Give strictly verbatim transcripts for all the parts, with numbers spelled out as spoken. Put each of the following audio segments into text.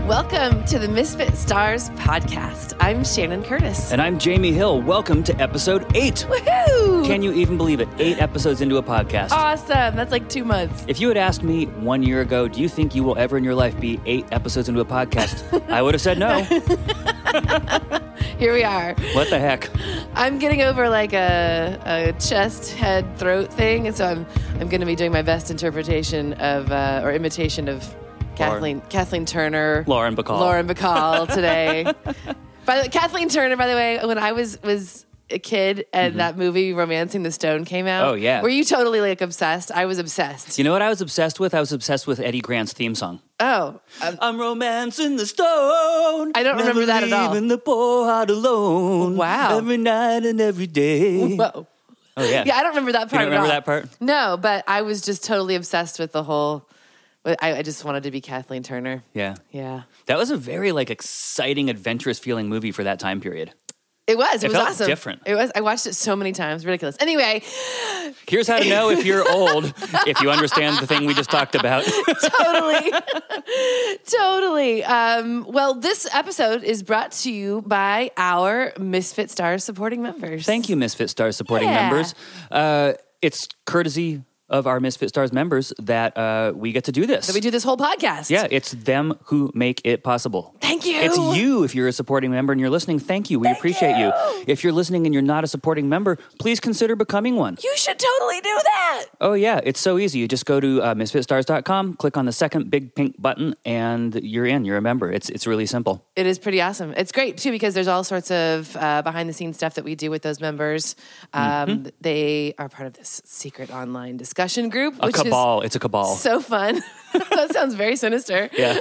Welcome to the Misfit Stars podcast. I'm Shannon Curtis. And I'm Jamie Hill. Welcome to episode eight. Woohoo! Can you even believe it? Eight episodes into a podcast. Awesome. That's like two months. If you had asked me one year ago, do you think you will ever in your life be eight episodes into a podcast? I would have said no. Here we are. What the heck? I'm getting over like a, a chest, head, throat thing, and so I'm I'm going to be doing my best interpretation of uh, or imitation of Kathleen Lauren. Kathleen Turner, Lauren Bacall. Lauren Bacall today. By the, Kathleen Turner, by the way, when I was was a kid and mm-hmm. that movie Romancing the Stone came out. Oh yeah. Were you totally like obsessed? I was obsessed. You know what I was obsessed with? I was obsessed with Eddie Grant's theme song. Oh. Um, I'm romancing the stone. I don't remember that at all. Leaving the poor heart alone. Wow. Every night and every day. Whoa. Oh yeah. Yeah, I don't remember that part You don't at remember all. that part? No, but I was just totally obsessed with the whole. I, I just wanted to be Kathleen Turner. Yeah. Yeah. That was a very like exciting, adventurous feeling movie for that time period. It was. It, it was felt awesome. different. It was. I watched it so many times. Ridiculous. Anyway. Here's how to know if you're old, if you understand the thing we just talked about. Totally. Totally. Um, well, this episode is brought to you by our Misfit Stars supporting members. Thank you, Misfit Stars supporting Yeah. members. Uh, it's courtesy of our Misfit Stars members that uh, we get to do this. That we do this whole podcast. Yeah, it's them who make it possible. Thank you. It's you if you're a supporting member and you're listening. Thank you. We Thank appreciate you. you. If you're listening and you're not a supporting member, please consider becoming one. You should totally do that. Oh, yeah. It's so easy. You just go to uh, misfit stars dot com, click on the second big pink button, and you're in. You're a member. It's it's really simple. It is pretty awesome. It's great, too, because there's all sorts of uh, behind-the-scenes stuff that we do with those members. Um, mm-hmm. They are part of this secret online discussion group, A which cabal. is it's a cabal. so fun. That sounds very sinister. Yeah.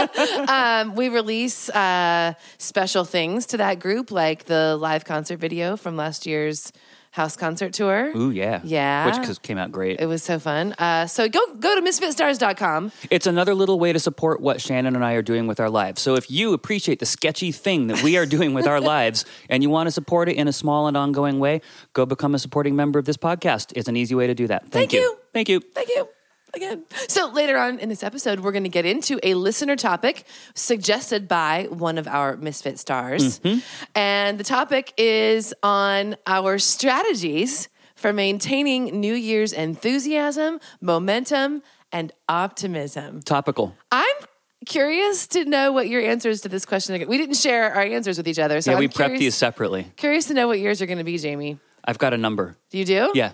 um, we release uh, special things to that group, like the live concert video from last year's house concert tour. Ooh, yeah. Yeah. Which cause came out great. It was so fun. Uh, so go go to misfit stars dot com. It's another little way to support what Shannon and I are doing with our lives. So if you appreciate the sketchy thing that we are doing with our lives and you want to support it in a small and ongoing way, go become a supporting member of this podcast. It's an easy way to do that. Thank, Thank you. you. Thank you. Thank you. Again. So later on in this episode, we're going to get into a listener topic suggested by one of our Misfit Stars. Mm-hmm. And the topic is on our strategies for maintaining New Year's enthusiasm, momentum, and optimism. Topical. I'm curious to know what your answers to this question are. We didn't share our answers with each other. So yeah, I'm we curious, prepped these separately. Curious to know what yours are going to be, Jamie. I've got a number. Do you do? Yeah.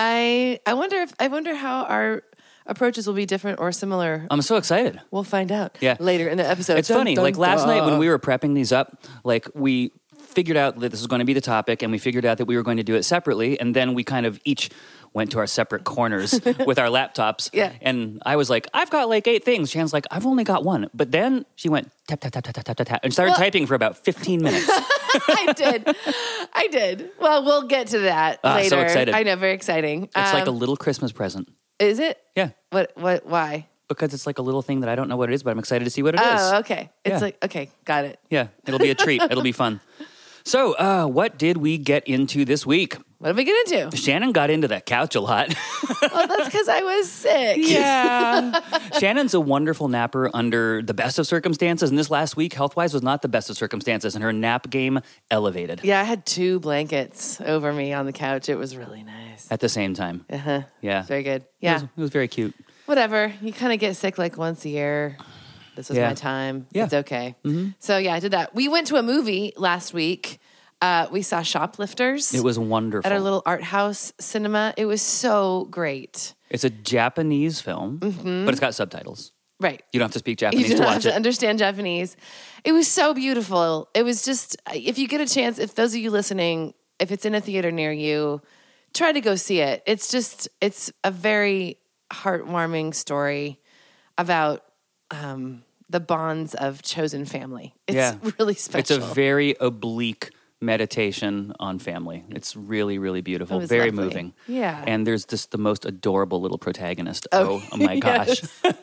I I wonder if I wonder how our approaches will be different or similar. I'm so excited. We'll find out yeah. later in the episode. It's dun, funny. Dun, like last dun. night when we were prepping these up, like we figured out that this was going to be the topic and we figured out that we were going to do it separately. And then we kind of each went to our separate corners with our laptops. Yeah. And I was like, I've got like eight things. Shannon's like, I've only got one. But then she went tap, tap, tap, tap, tap, tap, tap, tap, and started well, typing for about fifteen minutes. I did. I did. Well, we'll get to that ah, later. So excited. I know, very exciting. It's um, like a little Christmas present. Is it? Yeah. What, what, why? Because it's like a little thing that I don't know what it is, but I'm excited to see what it oh, is. Oh, okay. It's yeah. like, okay, got it. Yeah, it'll be a treat. It'll be fun. So, uh, what did we get into this week? What did we get into? Shannon got into that couch a lot. Well, that's because I was sick. Yeah. Shannon's a wonderful napper under the best of circumstances, and this last week, health-wise, was not the best of circumstances, and her nap game elevated. Yeah, I had two blankets over me on the couch. It was really nice. At the same time. Uh-huh. Yeah. Very good. Yeah. It was, it was very cute. Whatever. You kind of get sick like once a year. This was yeah. my time. Yeah. It's okay. Mm-hmm. So, yeah, I did that. We went to a movie last week. Uh, we saw Shoplifters. It was wonderful. At our little art house cinema. It was so great. It's a Japanese film, mm-hmm. but it's got subtitles. Right. You don't have to speak Japanese you to don't watch have to it. understand Japanese. It was so beautiful. It was just, if you get a chance, if those of you listening, if it's in a theater near you, try to go see it. It's just, it's a very heartwarming story about um, the bonds of chosen family. It's yeah. really special. It's a very oblique meditation on family. It's really, really beautiful. Very lovely. moving. Yeah. And there's just the most adorable little protagonist. Oh, oh my gosh.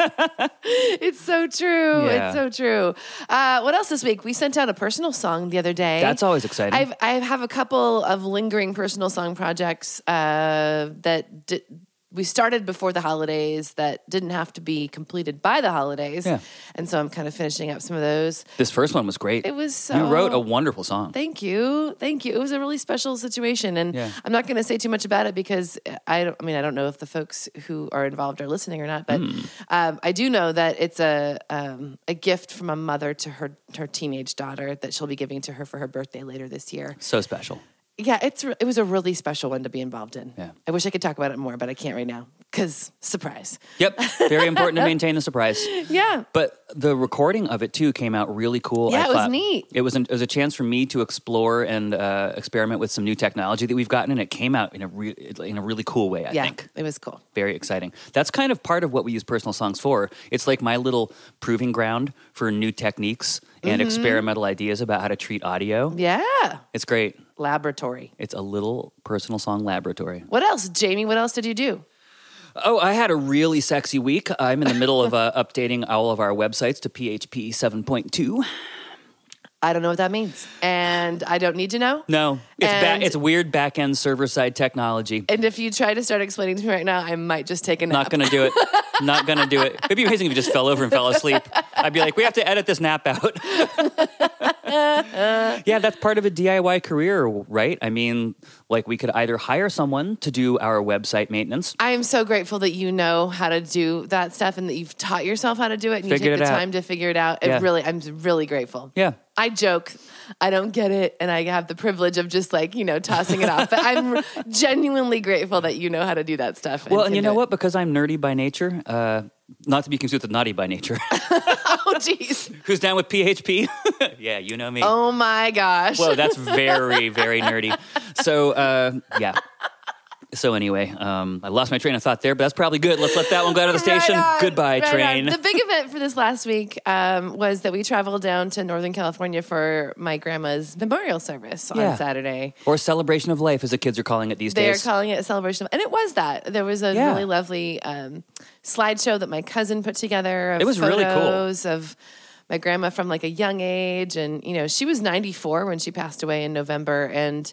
It's so true. Yeah. It's so true. Uh, what else this week? We sent out a personal song the other day. That's always exciting. I've, I have a couple of lingering personal song projects uh, that d- we started before the holidays that didn't have to be completed by the holidays. Yeah. And so I'm kind of finishing up some of those. This first one was great. It was so... You wrote a wonderful song. Thank you. Thank you. It was a really special situation. And Yeah. I'm not going to say too much about it because I don't, I mean, I don't know if the folks who are involved are listening or not, but Mm. um, I do know that it's a um, a gift from a mother to her, her teenage daughter that she'll be giving to her for her birthday later this year. So special. Yeah, it's re- it was a really special one to be involved in. Yeah. I wish I could talk about it more, but I can't right now because surprise. Yep. Very important to maintain the surprise. Yeah. But the recording of it too came out really cool. Yeah, I it was thought. neat. It was, an, it was a chance for me to explore and uh, experiment with some new technology that we've gotten, and it came out in a re- in a really cool way. I Yeah, think it was cool. very exciting. That's kind of part of what we use personal songs for. It's like my little proving ground for new techniques and Mm-hmm. experimental ideas about how to treat audio. Yeah. It's great. Laboratory. It's a little personal song laboratory. What else, Jamie? What else did you do? Oh, I had a really sexy week. I'm in the middle of uh, updating all of our websites to P H P seven point two. I don't know what that means, and I don't need to know. No, it's And- ba- it's weird back-end server-side technology. And if you try to start explaining to me right now, I might just take a nap. Not going to do it. Not going to do it. It'd be amazing if you just fell over and fell asleep. I'd be like, we have to edit this nap out. Yeah, that's part of a D I Y career, right? I mean, like we could either hire someone to do our website maintenance. I am so grateful that you know how to do that stuff and that you've taught yourself how to do it and you Figured take the it out. time to figure it out. It Yeah. really, I'm really grateful. Yeah. I joke, I don't get it, and I have the privilege of just like, you know, tossing it off. But I'm genuinely grateful that you know how to do that stuff. Well, and can you do know it. what? Because I'm nerdy by nature, uh, not to be confused with naughty by nature. Oh, jeez. Who's down with P H P? Yeah, you know me. Oh, my gosh. Whoa, that's very, very nerdy. So, uh, yeah. So anyway, um, I lost my train of thought there, but that's probably good. Let's let that one go out of the station. Right on, Goodbye, right train. on. The big event for this last week um, was that we traveled down to Northern California for my grandma's memorial service on Yeah. Saturday. Or celebration of life, as the kids are calling it these They are days. calling it a celebration of, and it was that. There was a Yeah. really lovely um, slideshow that my cousin put together. Of It was really cool. photos of my grandma from like a young age, and you know she was ninety-four when she passed away in November, and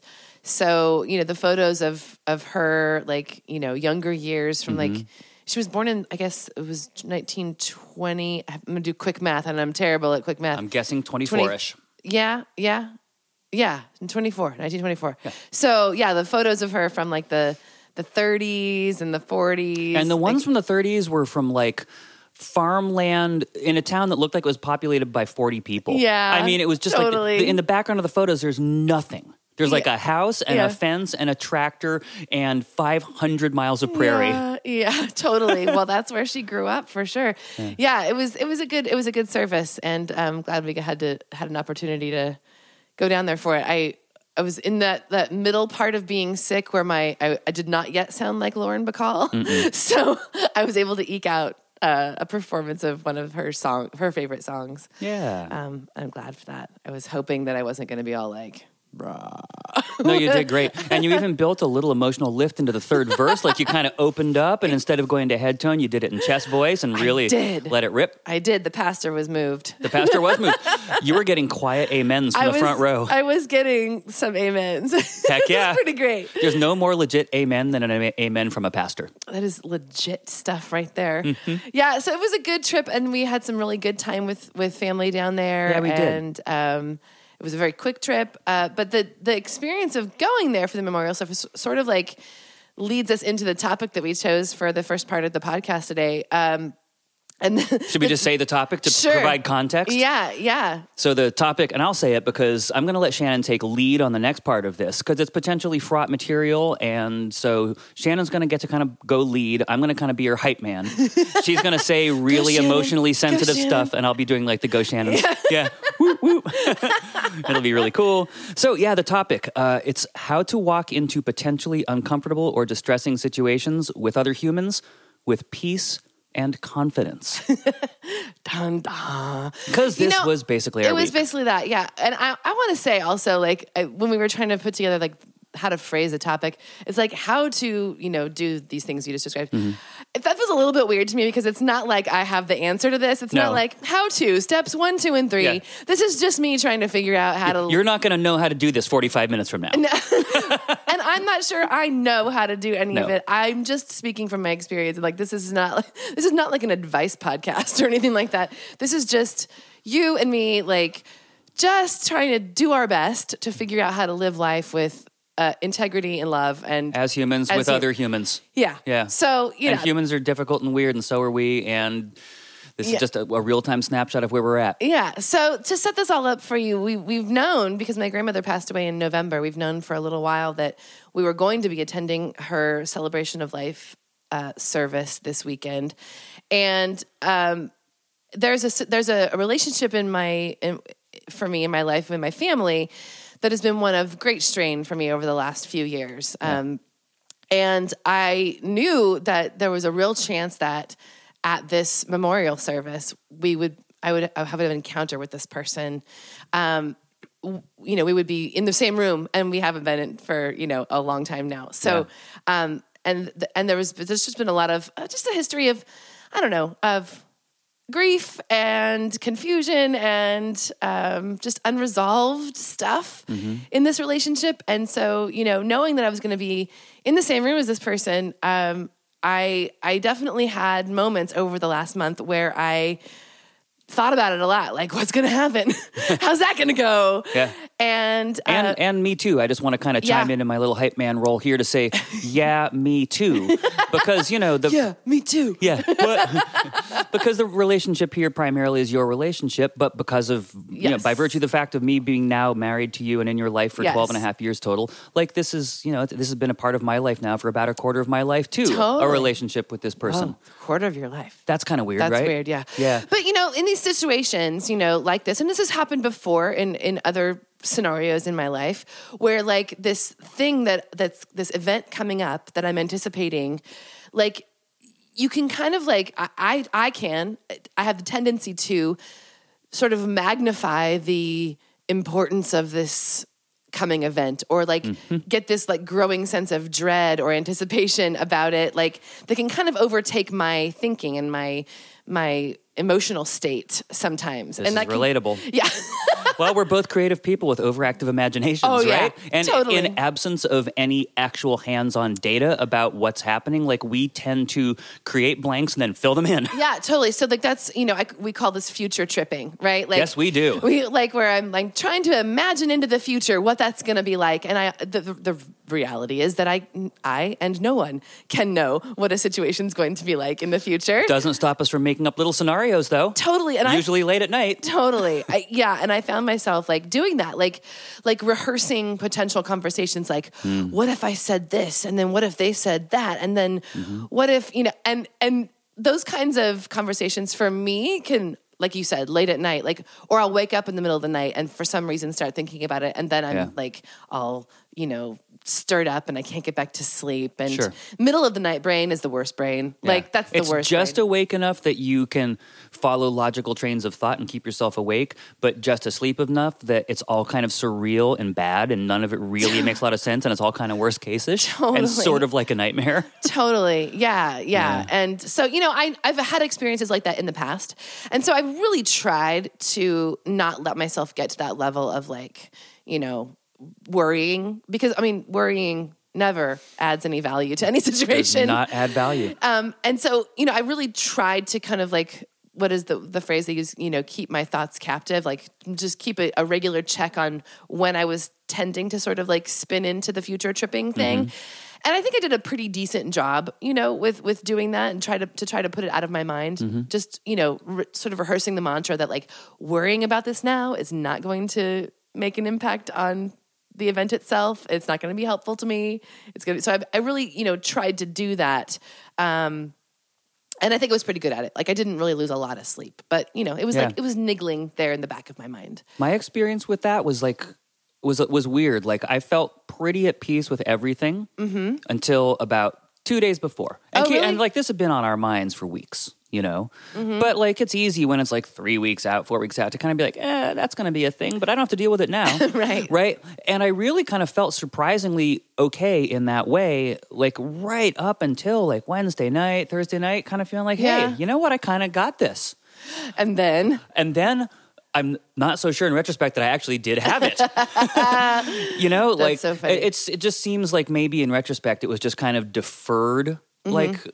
so you know the photos of of her like you know younger years from Mm-hmm. like. She was born in, I guess it was nineteen twenty. I'm going to do quick math, and I'm terrible at quick math. I'm guessing twenty-four-ish. Yeah, yeah, yeah. In twenty-four, nineteen twenty-four. So yeah, the photos of her from like the the thirties and the forties, And the ones like, from the thirties were from like farmland in a town that looked like it was populated by forty people. Yeah, I mean, it was just totally. like in the background of the photos, there's nothing. There's like Yeah. a house and Yeah. a fence and a tractor and five hundred miles of prairie. Yeah, yeah, totally. Well, that's where she grew up for sure. Yeah. yeah, it was it was a good it was a good service, and I'm glad we had to had an opportunity to go down there for it. I. I was in that, that middle part of being sick where my I, I did not yet sound like Lauren Bacall, so I was able to eke out uh, a performance of one of her song her favorite songs. Yeah. Um, I'm glad for that. I was hoping that I wasn't going to be all like, No, you did great. And you even built a little emotional lift into the third verse. Like you kind of opened up, and instead of going to head tone, you did it in chest voice and really did. let it rip. I did. The pastor was moved. The pastor was moved. You were getting quiet amens from I the was, front row. I was getting some amens. Heck yeah. It was pretty great. There's no more legit amen than an am- amen from a pastor. That is legit stuff right there. Mm-hmm. Yeah, so it was a good trip, and we had some really good time with with family down there. Yeah, we did. And um, it was a very quick trip, uh, but the the experience of going there for the memorial service sort of like leads us into the topic that we chose for the first part of the podcast today. Um, and Should we just say the topic to Sure. provide context? Yeah, yeah. So the topic, and I'll say it because I'm going to let Shannon take lead on the next part of this because it's potentially fraught material. And so Shannon's going to get to kind of go lead. I'm going to kind of be your hype man. She's going to say really Shannon. emotionally Go, sensitive Shannon. stuff, and I'll be doing like the Go Shannon. Yeah. Woo, woo. It'll be really cool. So yeah, the topic, uh, it's how to walk into potentially uncomfortable or distressing situations with other humans with peace and confidence. Dun, dun. Because You this know, was basically our It was week. basically that, yeah. And I, I want to say also, like, I, when we were trying to put together, like, how to phrase a topic. It's like how to, you know, do these things you just described. Mm-hmm. That feels a little bit weird to me because it's not like I have the answer to this. It's No. not like how to steps one, two, and three. Yeah. This is just me trying to figure out how to. You're not going to know how to do this forty-five minutes from now. And I'm not sure I know how to do any No. of it. I'm just speaking from my experience. Like this is not like this is not like an advice podcast or anything like that. This is just you and me, like just trying to do our best to figure out how to live life with uh, integrity and love, and As humans As with hu- other humans. yeah, Yeah. So you and know, humans are difficult and weird, and so are we. And this Yeah. is just a, a real-time snapshot of where we're at. yeah. So to set this all up for you, we we've known because my grandmother passed away in November. We've known for a little while that we were going to be attending her celebration of life uh, service this weekend, and um, there's a there's a, a relationship in my in, for me in my life in my family that has been one of great strain for me over the last few years. Yeah. Um, and I knew that there was a real chance that at this memorial service, we would, I would have an encounter with this person. Um, w- you know, we would be in the same room, and we haven't been in for, you know, a long time now. So, um, and, th- and there was, there's just been a lot of, uh, just a history of, I don't know, of grief and confusion and um, just unresolved stuff in this relationship. And so, you know, knowing that I was going to be in the same room as this person, um, I I definitely had moments over the last month where I thought about it a lot. Like, what's going to happen? How's that going to go? Yeah. And uh, And and me too. I just want to kind of chime yeah. in in my little hype man role here to say, yeah, me too, because you know the yeah, me too. yeah, but, because the relationship here primarily is your relationship, but because of you know Yes. by virtue of the fact of me being now married to you and in your life for Yes. twelve and a half years total, like this is you know this has been a part of my life now for about a quarter of my life too. Totally. A relationship with this person. Oh, quarter of your life. That's kind of weird, That's right? weird, yeah. Yeah. But, you know, in these situations, you know, like this, and this has happened before in, in other scenarios in my life where like this thing that that's this event coming up that I'm anticipating, like you can kind of like, I, I, I can, I have the tendency to sort of magnify the importance of this coming event or like Mm-hmm. get this like growing sense of dread or anticipation about it. Like they can kind of overtake my thinking and my, my emotional state sometimes. This and is that can- relatable. Yeah. Well, we're both creative people with overactive imaginations, Oh, yeah. right? And Totally. in absence of any actual hands-on data about what's happening, like we tend to create blanks and then fill them in. Yeah, totally. So like that's, you know, I, we call this future tripping, right? Like Yes, we do. We like where I'm like trying to imagine into the future what that's going to be like. And I, the, the, the reality is that I, I and no one can know what a situation's going to be like in the future. Doesn't stop us from making up little scenarios, though. Totally. And I Usually late at night. Totally. I, yeah. And I found myself like doing that, like, like rehearsing potential conversations. Like, Hmm. what if I said this? And then what if they said that? And then Mm-hmm. what if, you know, and, and those kinds of conversations for me can, like you said, late at night, like, or I'll wake up in the middle of the night and for some reason start thinking about it. And then I'm Yeah. like, all, you know, stirred up and I can't get back to sleep. And Sure. middle of the night brain is the worst brain. Like Yeah. that's the it's worst. just brain. awake enough that you can follow logical trains of thought and keep yourself awake, but just asleep enough that it's all kind of surreal and bad and none of it really makes a lot of sense and it's all kind of worst case-ish Totally. and sort of like a nightmare. Totally. Yeah, yeah. Yeah. And so, you know, I, I've had experiences like that in the past. And so I've really tried to not let myself get to that level of like, you know, worrying because I mean, worrying never adds any value to any Does situation. not add value. Um, and so, you know, I really tried to kind of like, what is the the phrase they use, you know, keep my thoughts captive, like just keep a, a regular check on when I was tending to sort of like spin into the future tripping thing. And I think I did a pretty decent job, you know, with with doing that and try to to try to put it out of my mind. Just, you know, re- sort of rehearsing the mantra that like worrying about this now is not going to make an impact on the event itself. It's not going to be helpful to me. It's going to, so I, I really, you know, tried to do that. Um, and I think I was pretty good at it. Like I didn't really lose a lot of sleep, but you know, it was Yeah. like, it was niggling there in the back of my mind. My experience with that was like was was weird. Like I felt pretty at peace with everything until about two days before, and, Oh, really? and like this had been on our minds for weeks. you know? Mm-hmm. But like, it's easy when it's like three weeks out, four weeks out to kind of be like, eh, that's going to be a thing, but I don't have to deal with it now. Right. Right. And I really kind of felt surprisingly okay in that way, like right up until like Wednesday night, Thursday night, kind of feeling like, Yeah. hey, you know what? I kind of got this. And then? And then I'm not so sure in retrospect that I actually did have it. You know, like so funny. it- it's it just seems like maybe in retrospect it was just kind of deferred. Mm-hmm. Like,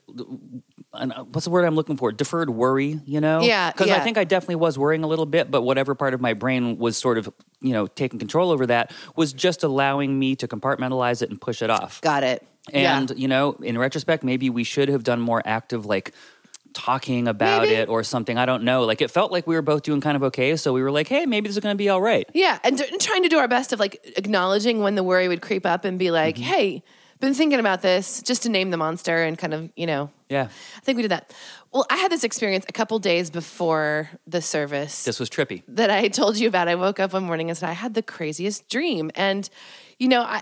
uh, what's the word I'm looking for? Deferred worry, you know? Yeah, Because I yeah. think I definitely was worrying a little bit, but whatever part of my brain was sort of, you know, taking control over that was just allowing me to compartmentalize it and push it off. Got it. And, yeah. you know, in retrospect, maybe we should have done more active, like, talking about Maybe. it or something. I don't know. Like, it felt like we were both doing kind of okay. So we were like, hey, maybe this is going to be all right. Yeah, and, d- and trying to do our best of like acknowledging when the worry would creep up and be like, Mm-hmm. hey, been thinking about this, just to name the monster and kind of, you know. Yeah. I think we did that. Well, I had this experience a couple days before the service This was trippy. that I told you about. I woke up one morning and said, I had the craziest dream. And, you know, I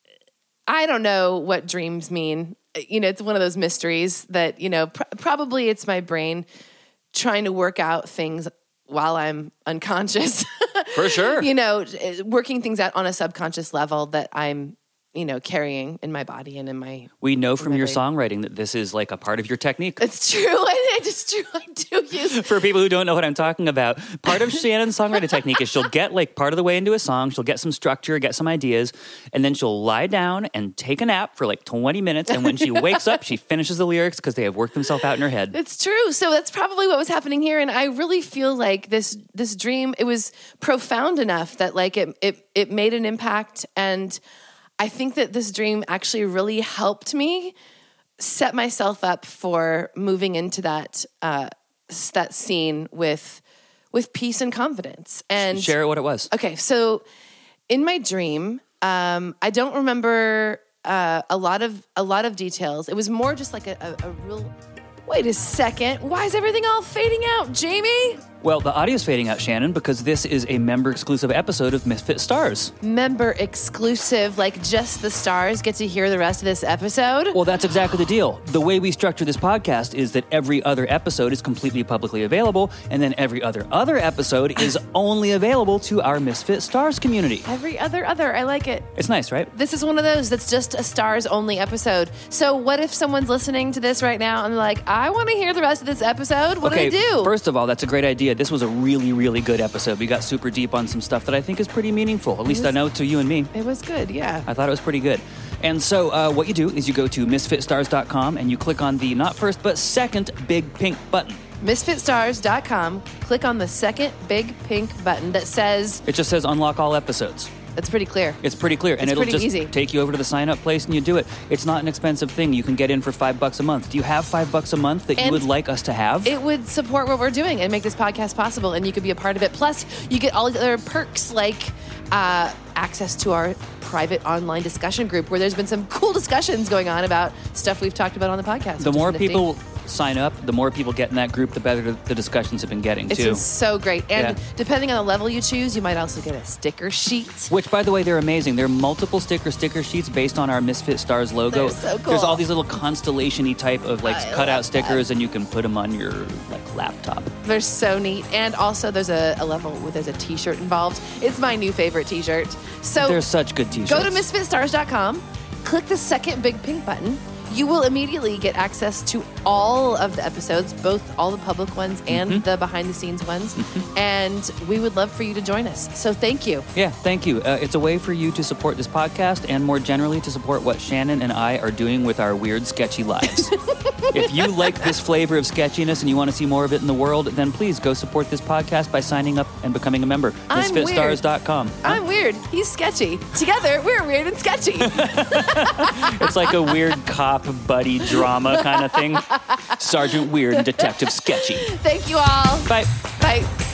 I don't know what dreams mean. You know, it's one of those mysteries that, you know, pr- probably it's my brain trying to work out things while I'm unconscious. For sure. You know, working things out on a subconscious level that I'm, you know, carrying in my body and in my... We know from my your brain. songwriting that this is like a part of your technique. It's true. I just true. I do use... For people who don't know what I'm talking about, part of Shannon's songwriting technique is she'll get like part of the way into a song, she'll get some structure, get some ideas, and then she'll lie down and take a nap for like twenty minutes. And when she wakes up, she finishes the lyrics because they have worked themselves out in her head. It's true. So that's probably what was happening here. And I really feel like this this dream, it was profound enough that like it it it made an impact. And I think that this dream actually really helped me set myself up for moving into that uh, s- that scene with with peace and confidence. And Share what it was. okay, so in my dream, um, I don't remember uh, a lot of a lot of details. It was more just like a, a, a real. Wait a second. Why is everything all fading out, Jamie? Well, the audio's fading out, Shannon, because this is a member-exclusive episode of Misfit Stars. Member exclusive, like just the stars get to hear the rest of this episode? Well, that's exactly the deal. The way we structure this podcast is that every other episode is completely publicly available, and then every other other episode is only available to our Misfit Stars community. Every other other. I like it. It's nice, right? This is one of those that's just a stars only episode. So what if someone's listening to this right now and they're like, I want to hear the rest of this episode? What okay, do they do? First of all, that's a great idea. This was a really, really good episode. We got super deep on some stuff that I think is pretty meaningful. At least I know to you and me. It was good, yeah. I thought it was pretty good. And so uh, what you do is you go to misfit stars dot com and you click on the not first but second big pink button. misfit stars dot com. Click on the second big pink button that says, It just says unlock all episodes. it's pretty clear. It's pretty clear. And It's it'll pretty just easy. take you over to the sign up place and you do it. It's not an expensive thing. You can get in for five bucks a month. Do you have five bucks a month that you And would like us to have? It would support what we're doing and make this podcast possible, and you could be a part of it. Plus, you get all the other perks like uh, access to our private online discussion group where there's been some cool discussions going on about stuff we've talked about on the podcast. the which is more nifty. people sign up, the more people get in that group, the better the discussions have been getting, It's too. been so great. And Yeah. depending on the level you choose, you might also get a sticker sheet. Which, by the way, they're amazing. There are multiple sticker sticker sheets based on our Misfit Stars logo. They're so cool. There's all these little constellation-y type of like I cutout love stickers, and you can put them on your like laptop. They're so neat. And also there's a, a level where there's a t-shirt involved. It's my new favorite t-shirt. So They're such good t-shirts. go to misfit stars dot com, click the second big pink button. You will immediately get access to all of the episodes, both all the public ones and Mm-hmm. the behind-the-scenes ones. And we would love for you to join us. So thank you. Yeah, thank you. Uh, it's a way for you to support this podcast and more generally to support what Shannon and I are doing with our weird, sketchy lives. If you like this flavor of sketchiness and you want to see more of it in the world, then please go support this podcast by signing up and becoming a member. I'm misfit stars dot com. I'm weird. He's sketchy. Together, we're weird and sketchy. It's like a weird cop buddy drama kind of thing. Sergeant Weird and Detective Sketchy. Thank you all. Bye. Bye.